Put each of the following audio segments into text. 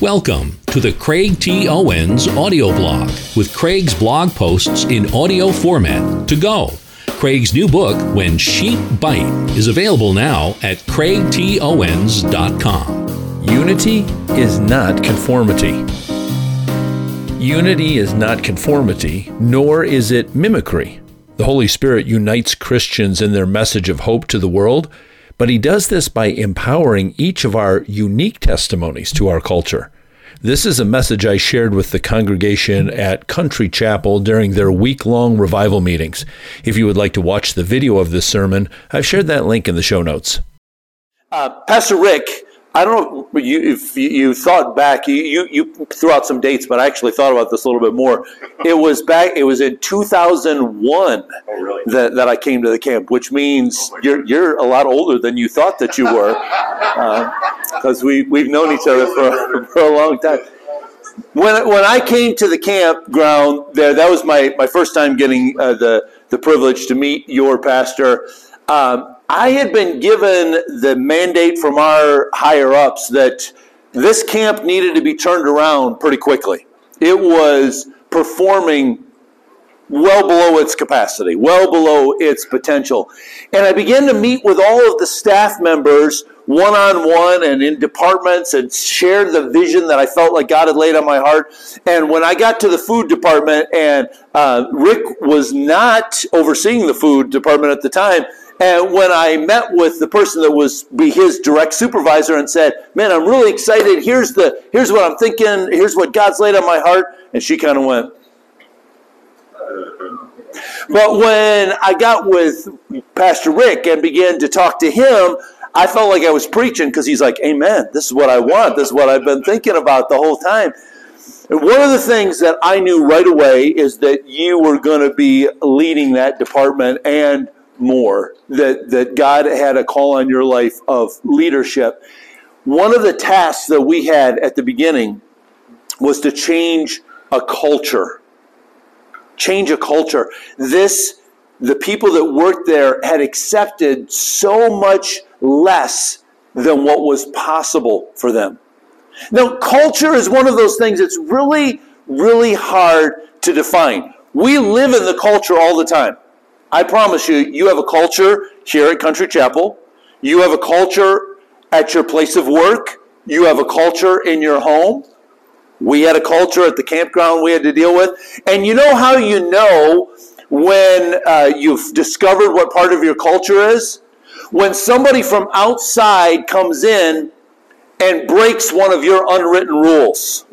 Welcome to the Craig T. Owens audio blog with Craig's blog posts in audio format to go. Craig's new book, When Sheep Bite, is available now at craigtowens.com. Unity is not conformity. Unity is not conformity, nor is it mimicry. The Holy Spirit unites Christians in their message of hope to the world, but He does this by empowering each of our unique testimonies to our culture. This is a message I shared with the congregation at Country Chapel during their week-long revival meetings. If you would like to watch the video of this sermon, I've shared that link in the show notes. Pastor Rick, I don't know if you thought back, you threw out some dates, but I actually thought about this a little bit more. It was in 2001 that I came to the camp, which means you're a lot older than you thought that you were, because we've known each other for a long time. When I came to the campground there, that was my first time getting the privilege to meet your pastor. I had been given the mandate from our higher-ups that this camp needed to be turned around pretty quickly. It was performing well below its capacity, well below its potential. And I began to meet with all of the staff members one-on-one and in departments and shared the vision that I felt like God had laid on my heart. And when I got to the food department, and Rick was not overseeing the food department at the time, and when I met with the person that was be his direct supervisor and said, "Man, I'm really excited. Here's what I'm thinking. Here's what God's laid on my heart," and she kind of went. But when I got with Pastor Rick and began to talk to him, I felt like I was preaching, because he's like, "Amen. This is what I want. This is what I've been thinking about the whole time." And one of the things that I knew right away is that you were going to be leading that department and more, that God had a call on your life of leadership. One of the tasks that we had at the beginning was to change a culture. Change a culture. The people that worked there had accepted so much less than what was possible for them. Now, culture is one of those things that's really, really hard to define. We live in the culture all the time. I promise you, you have a culture here at Country Chapel. You have a culture at your place of work. You have a culture in your home. We had a culture at the campground we had to deal with. And you know how you know when you've discovered what part of your culture is? When somebody from outside comes in and breaks one of your unwritten rules.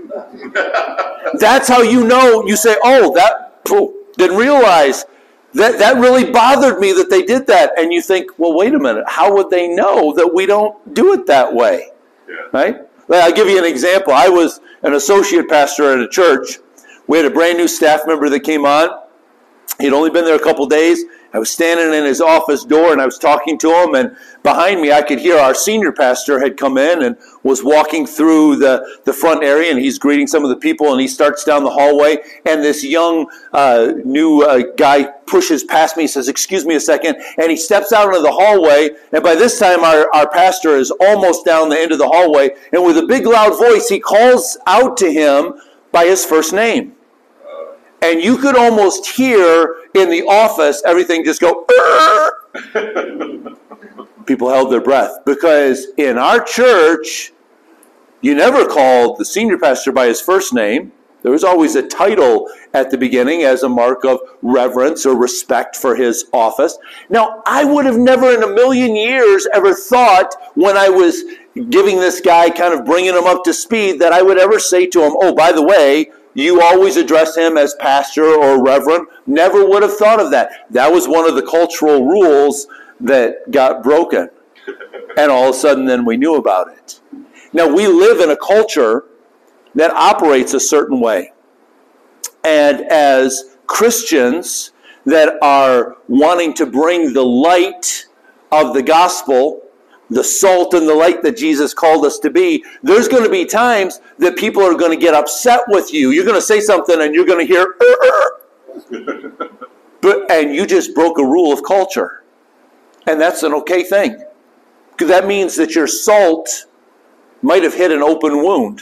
That's how you know. You say, "Oh, didn't realize. That really bothered me that they did that." And you think, well, wait a minute. How would they know that we don't do it that way? Yeah. Right? Well, I'll give you an example. I was an associate pastor at a church. We had a brand new staff member that came on. He'd only been there a couple days. I was standing in his office door and I was talking to him, and behind me I could hear our senior pastor had come in and was walking through the front area, and he's greeting some of the people, and he starts down the hallway, and this young new guy pushes past me, says, "Excuse me a second," and he steps out into the hallway, and by this time our pastor is almost down the end of the hallway, and with a big loud voice he calls out to him by his first name. And you could almost hear in the office everything just go, People held their breath, because in our church, you never called the senior pastor by his first name. There was always a title at the beginning as a mark of reverence or respect for his office. Now, I would have never in a million years ever thought, when I was giving this guy, kind of bringing him up to speed, that I would ever say to him, "Oh, by the way, you always address him as pastor or reverend." Never would have thought of that. That was one of the cultural rules that got broken. And all of a sudden then we knew about it. Now, we live in a culture that operates a certain way. And as Christians that are wanting to bring the light of the gospel, the salt and the light that Jesus called us to be, there's going to be times that people are going to get upset with you. You're going to say something and you're going to hear, and you just broke a rule of culture. And that's an okay thing. Because that means that your salt might have hit an open wound.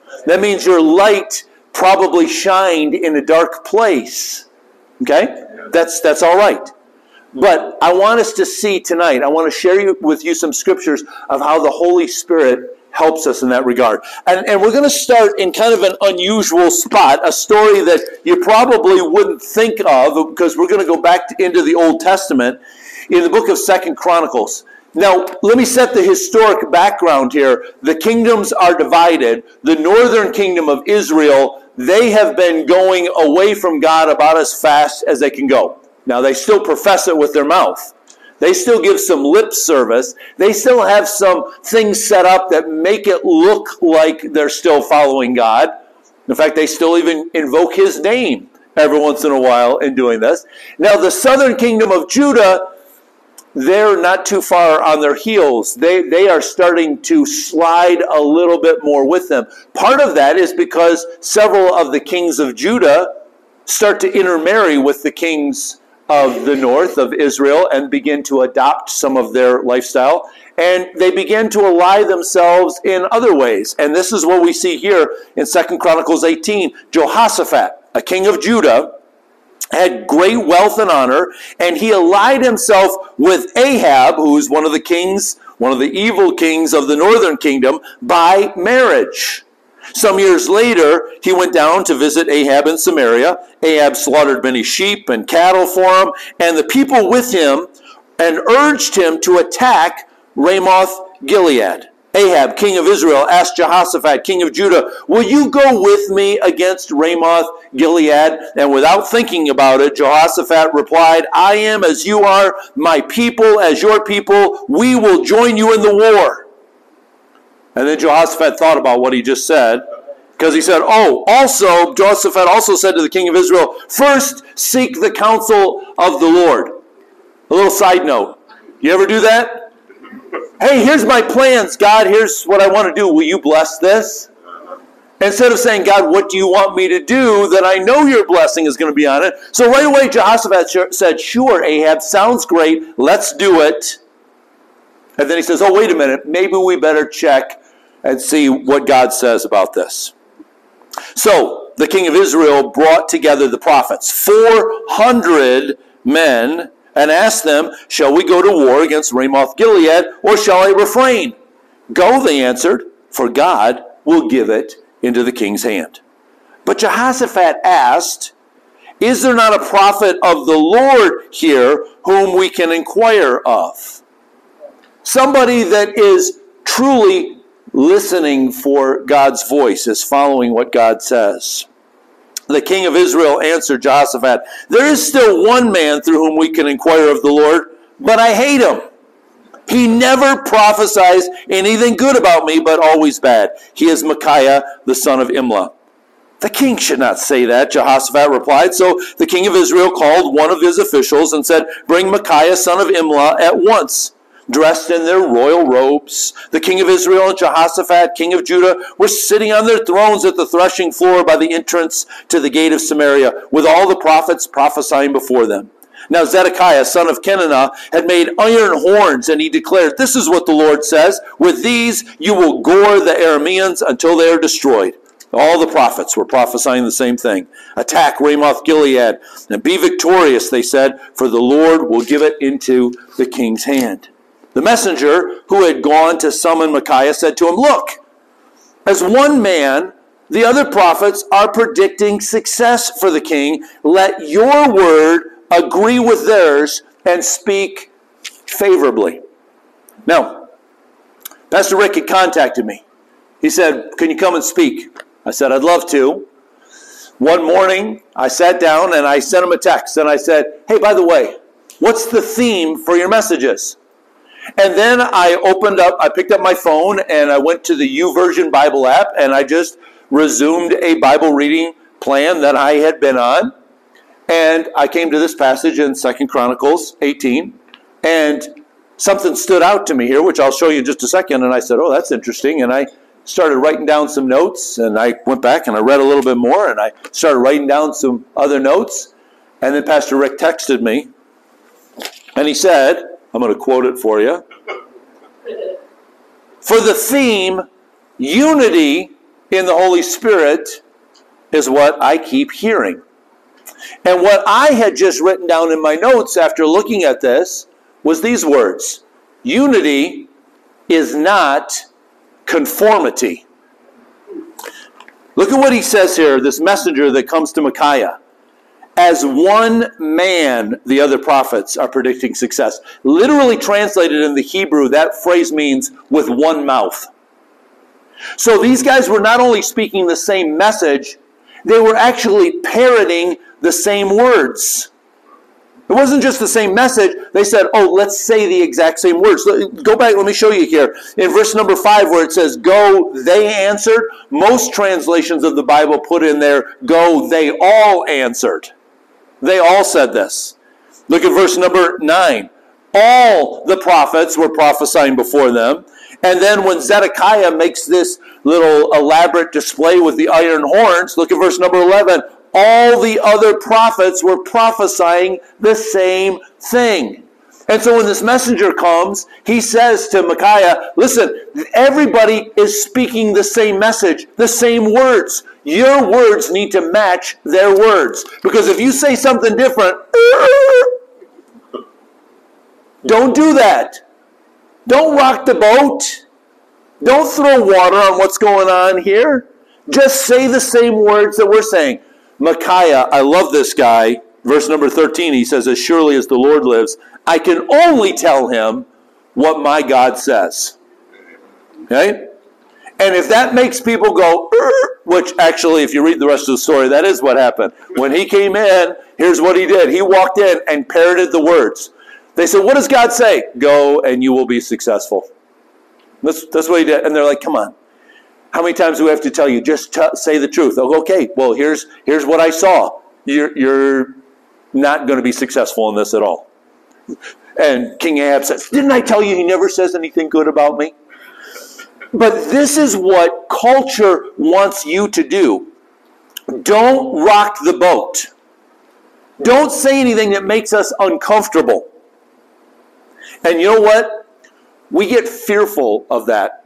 That means your light probably shined in a dark place. Okay? That's all right. But I want us to see tonight, I want to share with you some scriptures of how the Holy Spirit helps us in that regard. And we're going to start in kind of an unusual spot, a story that you probably wouldn't think of, because we're going to go back into the Old Testament in the book of 2 Chronicles. Now, let me set the historic background here. The kingdoms are divided. The northern kingdom of Israel, they have been going away from God about as fast as they can go. Now, they still profess it with their mouth. They still give some lip service. They still have some things set up that make it look like they're still following God. In fact, they still even invoke his name every once in a while in doing this. Now, the southern kingdom of Judah, they're not too far on their heels. They are starting to slide a little bit more with them. Part of that is because several of the kings of Judah start to intermarry with the kings of the north of Israel and begin to adopt some of their lifestyle. And they begin to ally themselves in other ways. And this is what we see here in 2 Chronicles 18. Jehoshaphat, a king of Judah, had great wealth and honor, and he allied himself with Ahab, who's one of the kings, one of the evil kings of the northern kingdom, by marriage. Some years later, he went down to visit Ahab in Samaria. Ahab slaughtered many sheep and cattle for him, and the people with him, and urged him to attack Ramoth Gilead. Ahab, king of Israel, asked Jehoshaphat, king of Judah, will you go with me against Ramoth Gilead? And without thinking about it, Jehoshaphat replied, I am as you are, my people as your people. We will join you in the war. And then Jehoshaphat thought about what he just said, because he said, Jehoshaphat also said to the king of Israel, first seek the counsel of the Lord. A little side note. You ever do that? Hey, here's my plans, God. Here's what I want to do. Will you bless this? Instead of saying, God, what do you want me to do that I know your blessing is going to be on it? So right away, Jehoshaphat said, sure, Ahab, sounds great. Let's do it. And then he says, wait a minute. Maybe we better check and see what God says about this. So the king of Israel brought together the prophets, 400 men, and asked them, shall we go to war against Ramoth Gilead, or shall I refrain? Go, they answered, for God will give it into the king's hand. But Jehoshaphat asked, is there not a prophet of the Lord here whom we can inquire of? Somebody that is truly listening for God's voice, is following what God says. The king of Israel answered Jehoshaphat, there is still one man through whom we can inquire of the Lord, but I hate him. He never prophesies anything good about me, but always bad. He is Micaiah, the son of Imlah. The king should not say that, Jehoshaphat replied. So the king of Israel called one of his officials and said, bring Micaiah, son of Imlah, at once. Dressed in their royal robes, the king of Israel and Jehoshaphat, king of Judah, were sitting on their thrones at the threshing floor by the entrance to the gate of Samaria, with all the prophets prophesying before them. Now Zedekiah, son of Kenanah, had made iron horns, and he declared, this is what the Lord says, with these you will gore the Arameans until they are destroyed. All the prophets were prophesying the same thing. Attack Ramoth Gilead, and be victorious, they said, for the Lord will give it into the king's hand. The messenger who had gone to summon Micaiah said to him, look, as one man, the other prophets are predicting success for the king. Let your word agree with theirs and speak favorably. Now, Pastor Rick had contacted me. He said, can you come and speak? I said, I'd love to. One morning, I sat down and I sent him a text and I said, hey, by the way, what's the theme for your messages? And then I picked up my phone and I went to the YouVersion Bible app and I just resumed a Bible reading plan that I had been on. And I came to this passage in 2 Chronicles 18. And something stood out to me here, which I'll show you in just a second. And I said, oh, that's interesting. And I started writing down some notes. And I went back and I read a little bit more. And I started writing down some other notes. And then Pastor Rick texted me. And he said, I'm going to quote it for you. For the theme, unity in the Holy Spirit is what I keep hearing. And what I had just written down in my notes after looking at this was these words. Unity is not conformity. Look at what he says here, this messenger that comes to Micaiah. As one man, the other prophets are predicting success. Literally translated in the Hebrew, that phrase means with one mouth. So these guys were not only speaking the same message, they were actually parroting the same words. It wasn't just the same message. They said, oh, let's say the exact same words. Go back, let me show you here. In verse number 5 where it says, go, they answered. Most translations of the Bible put in there, go, they all answered. They all said this. Look at verse number 9. All the prophets were prophesying before them. And then when Zedekiah makes this little elaborate display with the iron horns, look at verse number 11. All the other prophets were prophesying the same thing. And so when this messenger comes, he says to Micaiah, listen, everybody is speaking the same message, the same words. Your words need to match their words. Because if you say something different, don't do that. Don't rock the boat. Don't throw water on what's going on here. Just say the same words that we're saying. Micaiah, I love this guy. Verse number 13, he says, as surely as the Lord lives, I can only tell him what my God says. Okay? And if that makes people go, which actually, if you read the rest of the story, that is what happened. When he came in, here's what he did. He walked in and parroted the words. They said, what does God say? Go and you will be successful. That's what he did. And they're like, come on. How many times do we have to tell you, just say the truth? Oh, okay, well, here's what I saw. You're not going to be successful in this at all. And King Ahab says, didn't I tell you he never says anything good about me? But this is what culture wants you to do. Don't rock the boat. Don't say anything that makes us uncomfortable. And you know what? We get fearful of that.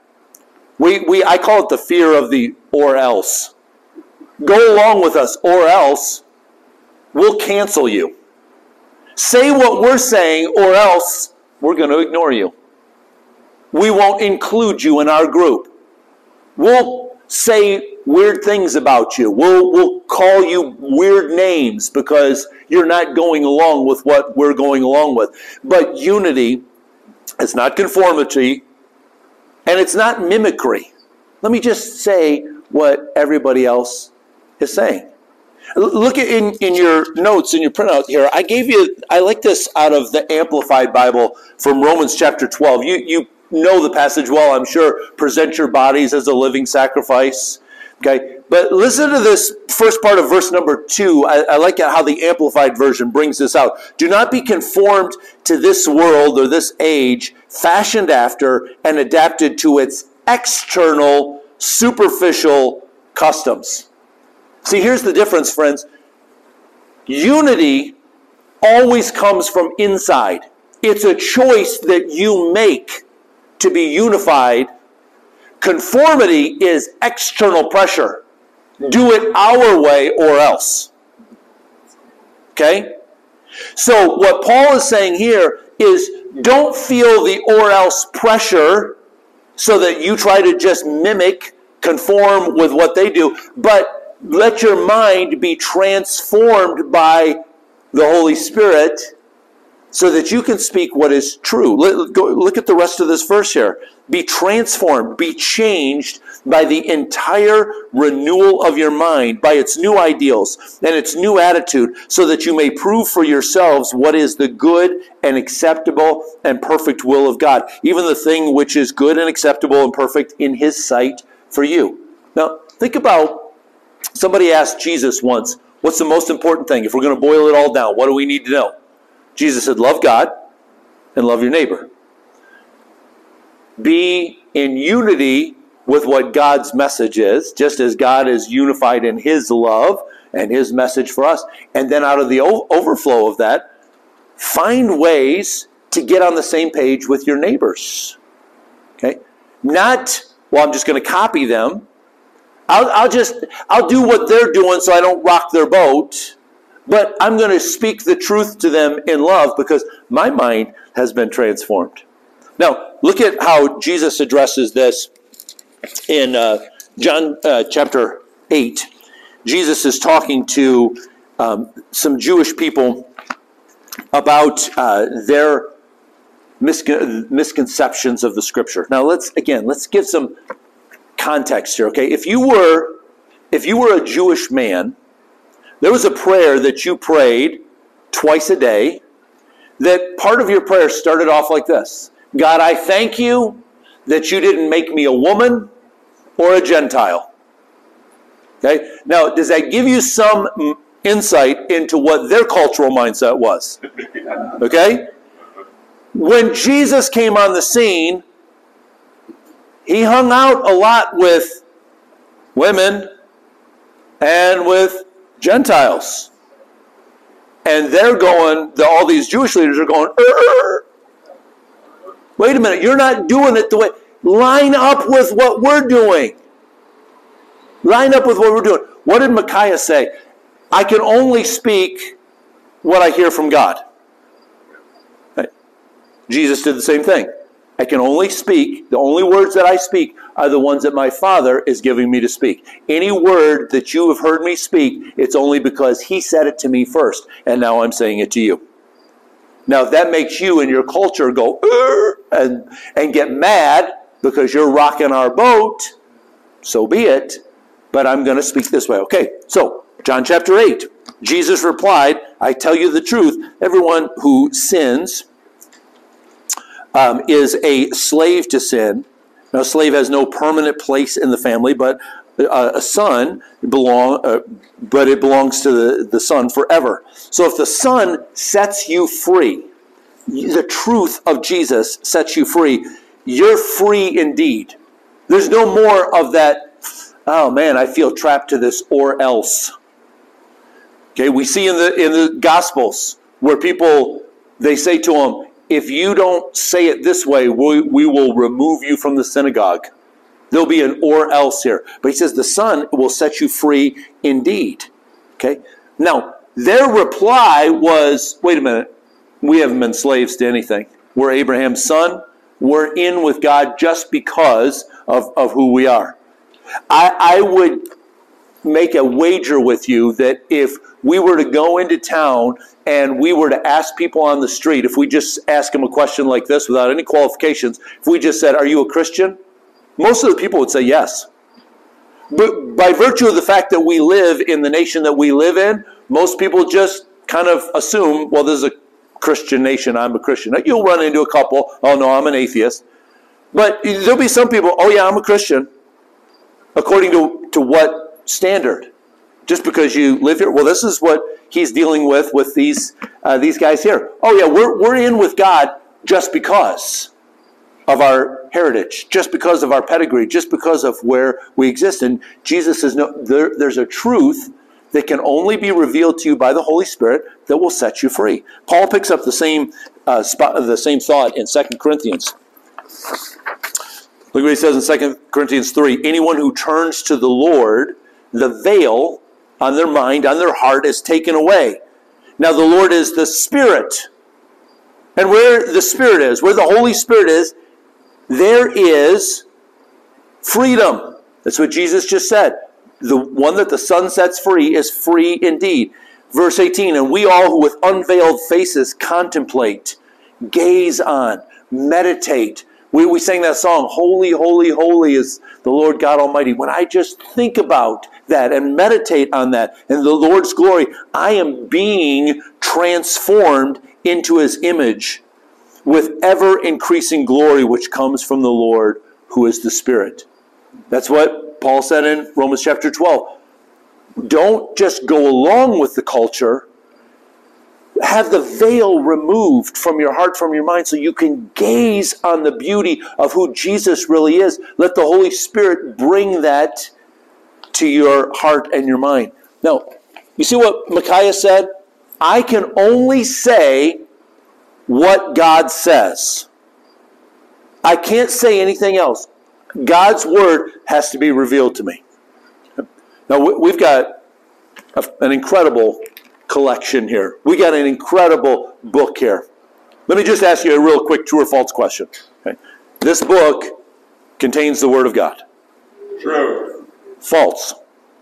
I call it the fear of the or else. Go along with us or else we'll cancel you. Say what we're saying or else we're going to ignore you. We won't include you in our group. We'll say weird things about you. We'll call you weird names because you're not going along with what we're going along with. But unity is not conformity. And it's not mimicry. Let me just say what everybody else is saying. Look at in your notes, in your printout here. I like this out of the Amplified Bible from Romans chapter 12. You know the passage well, I'm sure. Present your bodies as a living sacrifice. Okay, but listen to this first part of verse number 2. I like how the Amplified version brings this out. Do not be conformed to this world or this age, fashioned after and adapted to its external, superficial customs. See, here's the difference, friends. Unity always comes from inside. It's a choice that you make to be unified. Conformity is external pressure. Do it our way or else. Okay? So what Paul is saying here is don't feel the or else pressure so that you try to just mimic, conform with what they do, but let your mind be transformed by the Holy Spirit so that you can speak what is true. Look at the rest of this verse here. Be transformed, be changed by the entire renewal of your mind, by its new ideals and its new attitude, so that you may prove for yourselves what is the good and acceptable and perfect will of God, even the thing which is good and acceptable and perfect in His sight for you. Now, think about, somebody asked Jesus once, what's the most important thing? If we're going to boil it all down, what do we need to know? Jesus said, love God and love your neighbor. Be in unity with what God's message is, just as God is unified in His love and His message for us. And then out of the overflow of that, find ways to get on the same page with your neighbors. Okay? Not, well, I'm just going to copy them. I'll do what they're doing so I don't rock their boat, but I'm going to speak the truth to them in love because my mind has been transformed. Now, look at how Jesus addresses this in John chapter 8. Jesus is talking to some Jewish people about their misconceptions of the Scripture. Now, let's give some context here, okay? If you were a Jewish man, there was a prayer that you prayed twice a day that part of your prayer started off like this. God, I thank you that you didn't make me a woman or a Gentile. Okay? Now, does that give you some insight into what their cultural mindset was? Okay? When Jesus came on the scene, he hung out a lot with women and with Gentiles. And they're going, all these Jewish leaders are going, wait a minute, you're not doing it the way, line up with what we're doing. Line up with what we're doing. What did Micaiah say? I can only speak what I hear from God. Right? Jesus did the same thing. I can only speak, the only words that I speak are the ones that my Father is giving me to speak. Any word that you have heard me speak, it's only because he said it to me first, and now I'm saying it to you. Now, if that makes you and your culture go, and get mad because you're rocking our boat, so be it, but I'm going to speak this way. Okay, so, John chapter 8, Jesus replied, I tell you the truth, everyone who sins is a slave to sin. Now, a slave has no permanent place in the family, but a son but it belongs to the son forever. So if the Son sets you free, the truth of Jesus sets you free, you're free indeed. There's no more of that, oh man, I feel trapped to this or else. Okay, we see in the Gospels where people, they say to them, if you don't say it this way, we will remove you from the synagogue. There'll be an or else here. But he says the Son will set you free indeed. Okay? Now, their reply was, wait a minute, we haven't been slaves to anything. We're Abraham's son. We're in with God just because of who we are. I would make a wager with you that if we were to go into town and we were to ask people on the street, if we just ask them a question like this without any qualifications, if we just said, are you a Christian? Most of the people would say yes. But by virtue of the fact that we live in the nation that we live in, most people just kind of assume, well, this is a Christian nation, I'm a Christian. You'll run into a couple, oh no, I'm an atheist. But there'll be some people, oh yeah, I'm a Christian. According to what standard? Just because you live here? Well, this is what he's dealing with these guys here. Oh yeah, we're in with God just because of our heritage, just because of our pedigree, just because of where we exist. And Jesus says, no, there's a truth that can only be revealed to you by the Holy Spirit that will set you free. Paul picks up the same thought in 2 Corinthians. Look what he says in 2 Corinthians 3. Anyone who turns to the Lord, the veil on their mind, on their heart is taken away. Now the Lord is the Spirit. And where the Spirit is, where the Holy Spirit is, there is freedom. That's what Jesus just said. The one that the Son sets free is free indeed. Verse 18, and we all who with unveiled faces contemplate, gaze on, meditate. We sang that song, Holy, Holy, Holy is the Lord God Almighty. When I just think about that and meditate on that and the Lord's glory, I am being transformed into His image with ever-increasing glory which comes from the Lord who is the Spirit. That's what Paul said in Romans chapter 12. Don't just go along with the culture. Have the veil removed from your heart, from your mind, so you can gaze on the beauty of who Jesus really is. Let the Holy Spirit bring that to your heart and your mind. Now, you see what Micaiah said? I can only say what God says. I can't say anything else. God's word has to be revealed to me. Now, we've got an incredible collection here. We got an incredible book here. Let me just ask you a real quick true or false question. Okay. This book contains the Word of God. True. False.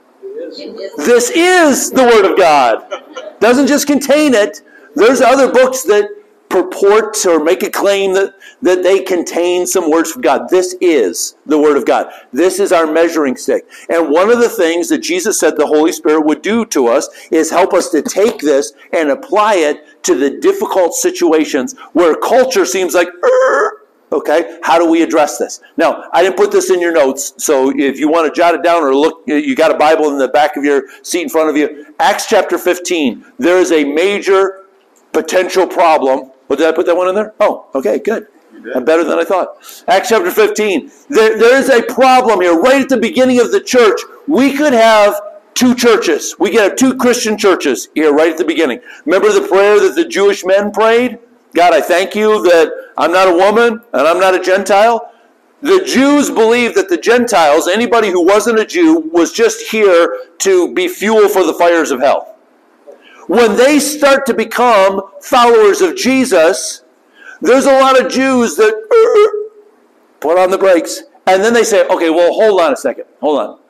This is the Word of God. Doesn't just contain it. There's other books that purport or make a claim that they contain some words from God. This is the Word of God. This is our measuring stick. And one of the things that Jesus said the Holy Spirit would do to us is help us to take this and apply it to the difficult situations where culture seems like, okay, how do we address this? Now, I didn't put this in your notes, so if you want to jot it down or look, you got a Bible in the back of your seat in front of you. Acts chapter 15, there is a major potential problem. Did I put that one in there? Oh, okay, good. I'm better than I thought. Acts chapter 15. There is a problem here. Right at the beginning of the church, we could have two churches. We could have two Christian churches here right at the beginning. Remember the prayer that the Jewish men prayed? God, I thank you that I'm not a woman and I'm not a Gentile. The Jews believed that the Gentiles, anybody who wasn't a Jew, was just here to be fuel for the fires of hell. When they start to become followers of Jesus, there's a lot of Jews that put on the brakes. And then they say, okay, well, hold on a second. Hold on.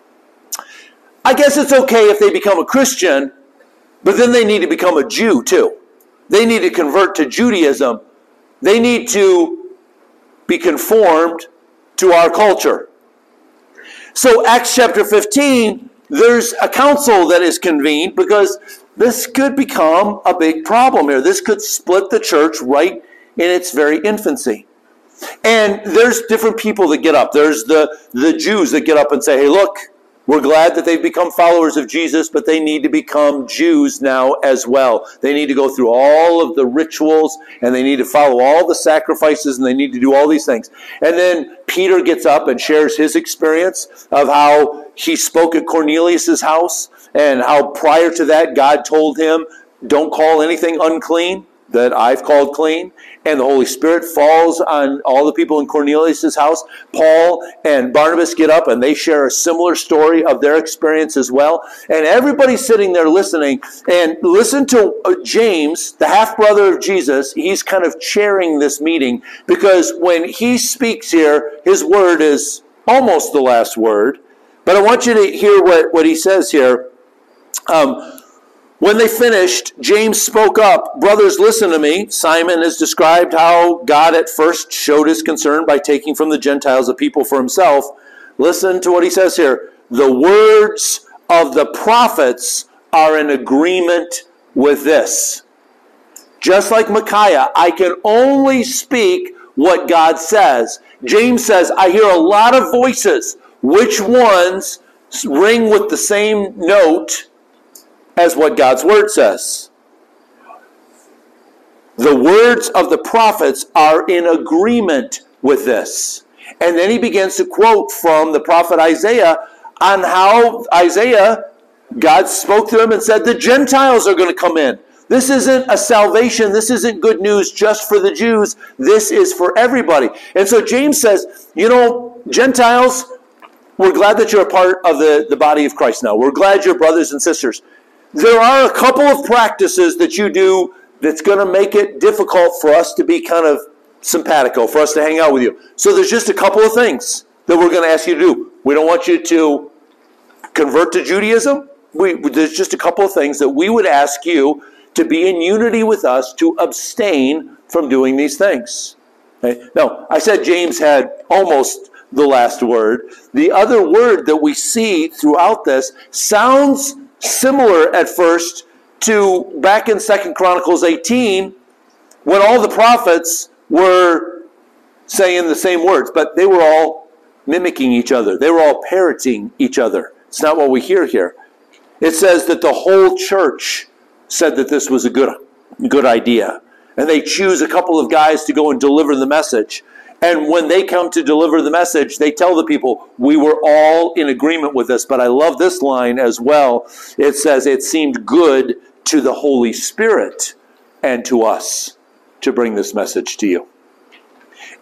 I guess it's okay if they become a Christian, but then they need to become a Jew too. They need to convert to Judaism. They need to be conformed to our culture. So Acts chapter 15, there's a council that is convened because this could become a big problem here. This could split the church right in its very infancy. And there's different people that get up. There's the Jews that get up and say, hey, look, we're glad that they've become followers of Jesus, but they need to become Jews now as well. They need to go through all of the rituals, and they need to follow all the sacrifices, and they need to do all these things. And then Peter gets up and shares his experience of how he spoke at Cornelius' house, and how prior to that God told him, don't call anything unclean that I've called clean. And the Holy Spirit falls on all the people in Cornelius' house. Paul and Barnabas get up and they share a similar story of their experience as well. And everybody's sitting there listening. And listen to James, the half-brother of Jesus. He's kind of chairing this meeting because when he speaks here, his word is almost the last word. But I want you to hear what he says here. When they finished, James spoke up. Brothers, listen to me. Simon has described how God at first showed his concern by taking from the Gentiles a people for himself. Listen to what he says here. The words of the prophets are in agreement with this. Just like Micaiah, I can only speak what God says. James says, I hear a lot of voices. Which ones ring with the same note as what God's word says? The words of the prophets are in agreement with this. And then he begins to quote from the prophet Isaiah on how Isaiah, God spoke to him and said, the Gentiles are going to come in. This isn't a salvation. This isn't good news just for the Jews. This is for everybody. And so James says, Gentiles, we're glad that you're a part of the body of Christ now. We're glad you're brothers and sisters. There are a couple of practices that you do that's going to make it difficult for us to be kind of simpatico, for us to hang out with you. So there's just a couple of things that we're going to ask you to do. We don't want you to convert to Judaism. There's just a couple of things that we would ask you to be in unity with us to abstain from doing these things. Okay? Now, I said James had almost the last word. The other word that we see throughout this sounds similar at first to back in 2 Chronicles 18 when all the prophets were saying the same words, but they were all mimicking each other. They were all parroting each other. It's not what we hear here. It says that the whole church said that this was a good idea. And they choose a couple of guys to go and deliver the message. And when they come to deliver the message, they tell the people, we were all in agreement with this. But I love this line as well. It says, it seemed good to the Holy Spirit and to us to bring this message to you.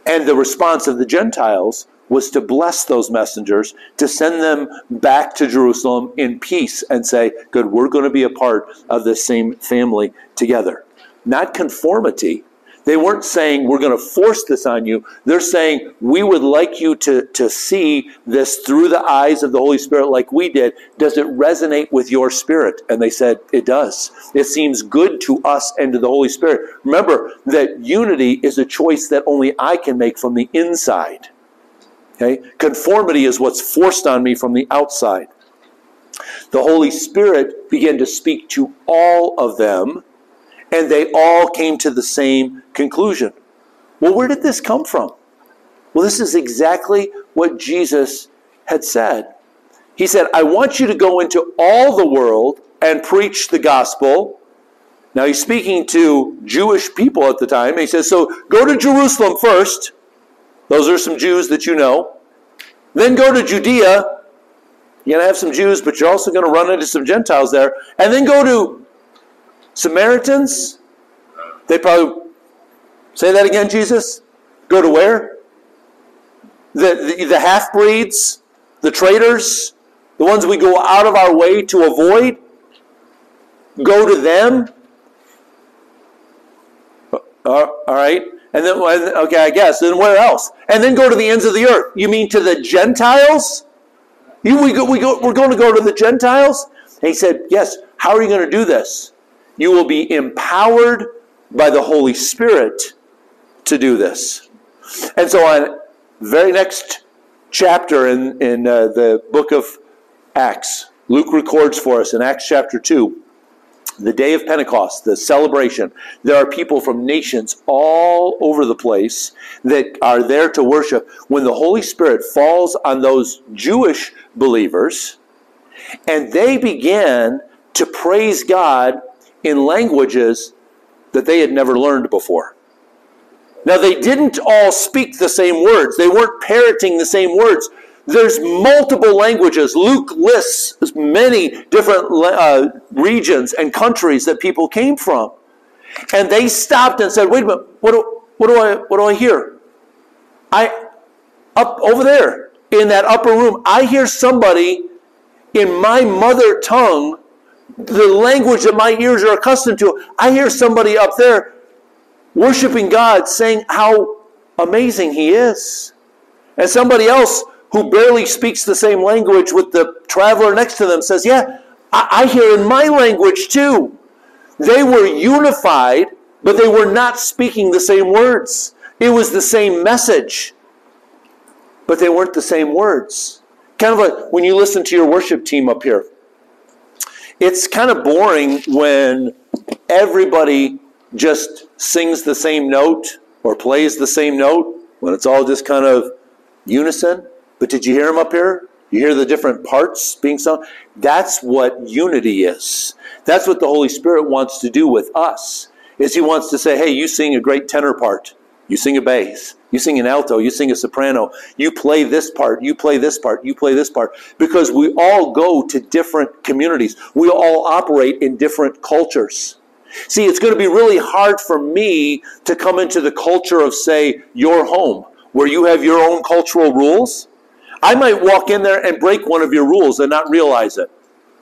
And the response of the Gentiles was to bless those messengers, to send them back to Jerusalem in peace and say, good, we're going to be a part of the same family together. Not conformity. They weren't saying, we're going to force this on you. They're saying, we would like you to see this through the eyes of the Holy Spirit like we did. Does it resonate with your spirit? And they said, it does. It seems good to us and to the Holy Spirit. Remember that unity is a choice that only I can make from the inside. Okay? Conformity is what's forced on me from the outside. The Holy Spirit began to speak to all of them, and they all came to the same conclusion. Well, where did this come from? Well, this is exactly what Jesus had said. He said, I want you to go into all the world and preach the gospel. Now, he's speaking to Jewish people at the time. He says, so go to Jerusalem first. Those are some Jews that you know. Then go to Judea. You're going to have some Jews, but you're also going to run into some Gentiles there. And then go to Samaritans. They probably say that again, Jesus. Go to where? The half-breeds, the traitors, the ones we go out of our way to avoid. Go to them. All right. And then, okay, I guess. Then where else? And then go to the ends of the earth. You mean to the Gentiles? We're going to go to the Gentiles? And he said, yes. How are you going to do this? You will be empowered by the Holy Spirit to do this. And so on very next chapter in the book of Acts, Luke records for us in Acts chapter 2, the day of Pentecost, the celebration. There are people from nations all over the place that are there to worship. When the Holy Spirit falls on those Jewish believers, and they began to praise God in languages that they had never learned before. Now, they didn't all speak the same words. They weren't parroting the same words. There's multiple languages. Luke lists many different regions and countries that people came from. And they stopped and said, wait a minute, what do I hear? Up over there in that upper room, I hear somebody in my mother tongue, the language that my ears are accustomed to. I hear somebody up there worshiping God, saying how amazing He is. And somebody else who barely speaks the same language with the traveler next to them says, yeah, I hear in my language too. They were unified, but they were not speaking the same words. It was the same message, but they weren't the same words. Kind of like when you listen to your worship team up here. It's kind of boring when everybody just sings the same note or plays the same note, when it's all just kind of unison. But did you hear them up here? You hear the different parts being sung? That's what unity is. That's what the Holy Spirit wants to do with us. Is He wants to say, hey, you sing a great tenor part. You sing a bass. You sing an alto. You sing a soprano. You play this part. You play this part. You play this part. Because we all go to different communities. We all operate in different cultures. See, it's going to be really hard for me to come into the culture of, say, your home, where you have your own cultural rules. I might walk in there and break one of your rules and not realize it.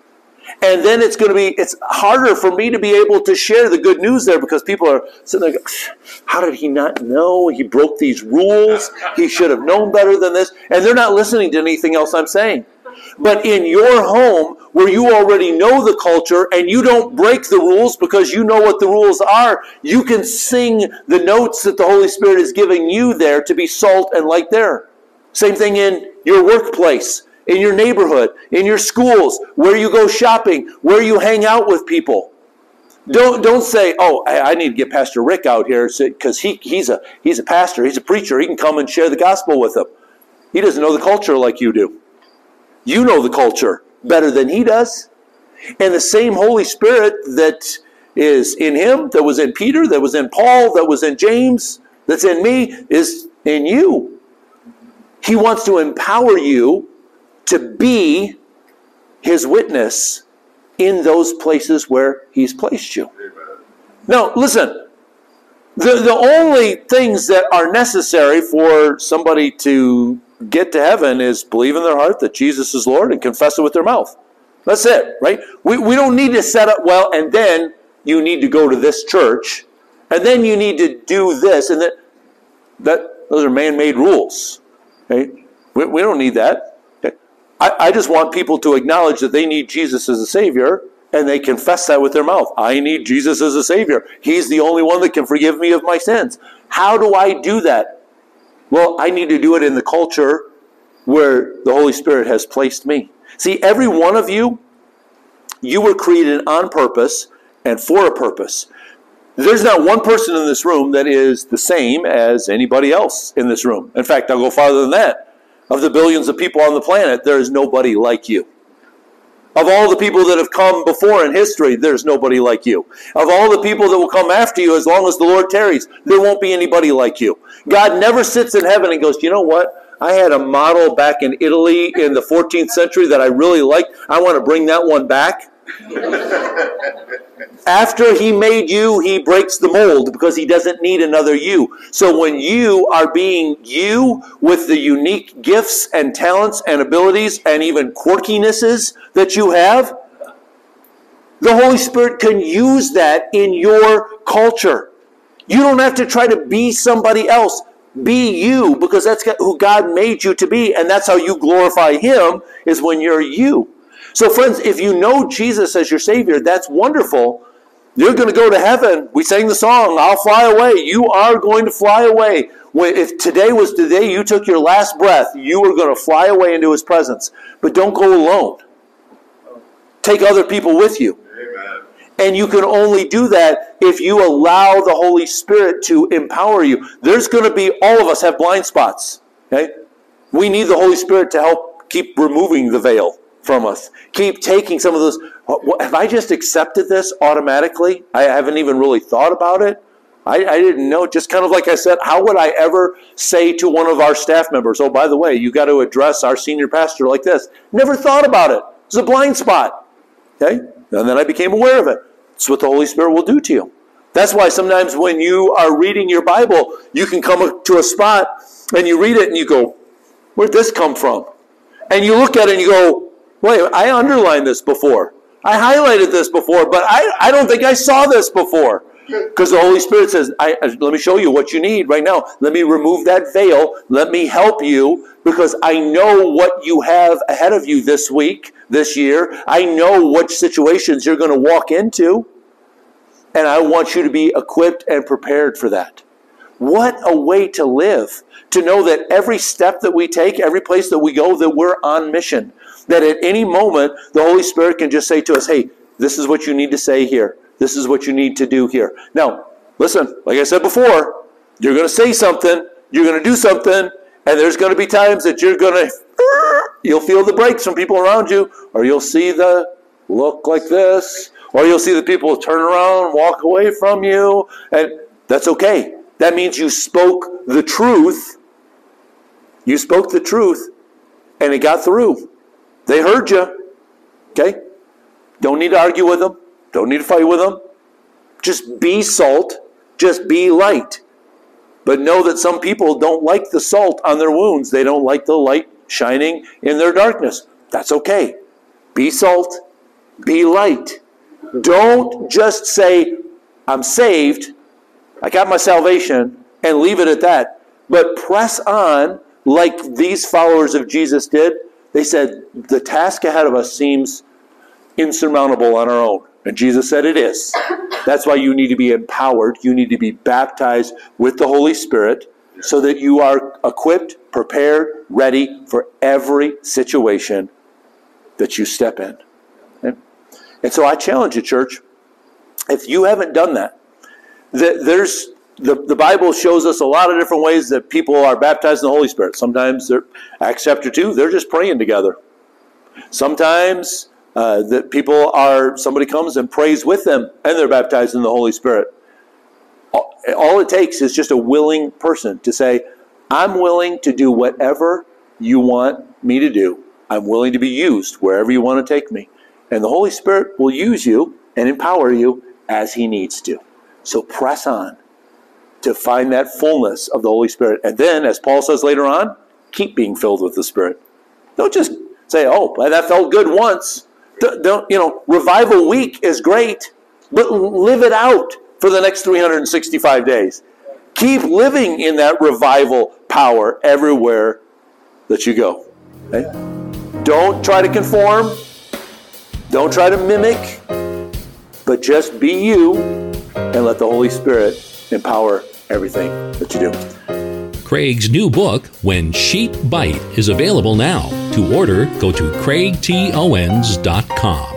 And then it's harder for me to be able to share the good news there, because people are sitting there going, how did he not know? He broke these rules. He should have known better than this. And they're not listening to anything else I'm saying. But in your home, where you already know the culture and you don't break the rules because you know what the rules are, you can sing the notes that the Holy Spirit is giving you there to be salt and light there. Same thing in your workplace, in your neighborhood, in your schools, where you go shopping, where you hang out with people. Don't say, oh, I need to get Pastor Rick out here because he's a pastor, he's a preacher, he can come and share the gospel with them. He doesn't know the culture like you do. You know the culture better than he does. And the same Holy Spirit that is in him, that was in Peter, that was in Paul, that was in James, that's in me, is in you. He wants to empower you to be His witness in those places where He's placed you. Now, listen. The only things that are necessary for somebody to get to heaven is believe in their heart that Jesus is Lord and confess it with their mouth. That's it, right? We don't need to set up, well, and then you need to go to this church, and then you need to do this, and those are man-made rules. Okay? We don't need that. Okay? I just want people to acknowledge that they need Jesus as a Savior, and they confess that with their mouth. I need Jesus as a Savior. He's the only one that can forgive me of my sins. How do I do that? Well, I need to do it in the culture where the Holy Spirit has placed me. See, every one of you were created on purpose and for a purpose. There's not one person in this room that is the same as anybody else in this room. In fact, I'll go farther than that. Of the billions of people on the planet, there is nobody like you. Of all the people that have come before in history, there's nobody like you. Of all the people that will come after you, as long as the Lord tarries, there won't be anybody like you. God never sits in heaven and goes, you know what? I had a model back in Italy in the 14th century that I really liked. I want to bring that one back. After he made you, he breaks the mold because he doesn't need another you. So when you are being you with the unique gifts and talents and abilities and even quirkinesses that you have, the Holy Spirit can use that in your culture. You don't have to try to be somebody else. Be you, because that's who God made you to be, and that's how you glorify Him, is when you're you. So friends, if you know Jesus as your Savior, that's wonderful. You're going to go to heaven. We sang the song, I'll fly away. You are going to fly away. If today was the day you took your last breath, you were going to fly away into His presence. But don't go alone. Take other people with you. Amen. And you can only do that if you allow the Holy Spirit to empower you. There's going to be, all of us have blind spots. Okay? We need the Holy Spirit to help keep removing the veil from us. Keep taking some of those. Have I just accepted this automatically? I haven't even really thought about it. I didn't know. Just kind of like I said, how would I ever say to one of our staff members, oh, by the way, you got to address our senior pastor like this? Never thought about it. It's a blind spot. Okay? And then I became aware of it. It's what the Holy Spirit will do to you. That's why sometimes when you are reading your Bible, you can come to a spot and you read it and you go, where'd this come from? And you look at it and you go, wait, I underlined this before. I highlighted this before, but I don't think I saw this before. Because the Holy Spirit says, let me show you what you need right now. Let me remove that veil. Let me help you, because I know what you have ahead of you this week, this year. I know what situations you're going to walk into. And I want you to be equipped and prepared for that. What a way to live. To know that every step that we take, every place that we go, that we're on mission. That at any moment, the Holy Spirit can just say to us, hey, this is what you need to say here. This is what you need to do here. Now, listen, like I said before, you're going to say something, you're going to do something, and there's going to be times that you'll feel the brakes from people around you, or you'll see the look like this, or you'll see the people turn around and walk away from you, and that's okay. That means you spoke the truth. You spoke the truth, and it got through. They heard you. Okay? Don't need to argue with them. Don't need to fight with them. Just be salt. Just be light. But know that some people don't like the salt on their wounds. They don't like the light shining in their darkness. That's okay. Be salt. Be light. Don't just say, I'm saved, I got my salvation, and leave it at that. But press on like these followers of Jesus did. They said, the task ahead of us seems insurmountable on our own. And Jesus said it is. That's why you need to be empowered. You need to be baptized with the Holy Spirit so that you are equipped, prepared, ready for every situation that you step in. Okay? And so I challenge you, church, if you haven't done that, the Bible shows us a lot of different ways that people are baptized in the Holy Spirit. Sometimes, Acts chapter 2, they're just praying together. Sometimes somebody comes and prays with them, and they're baptized in the Holy Spirit. All it takes is just a willing person to say, I'm willing to do whatever you want me to do. I'm willing to be used wherever you want to take me. And the Holy Spirit will use you and empower you as He needs to. So press on. to find that fullness of the Holy Spirit. And then, as Paul says later on, keep being filled with the Spirit. Don't just say, oh, that felt good once. Revival week is great, but live it out for the next 365 days. Keep living in that revival power everywhere that you go. Okay? Don't try to conform. Don't try to mimic. But just be you and let the Holy Spirit empower everything that you do. Craig's new book, When Sheep Bite, is available now. To order, go to craigtowens.com.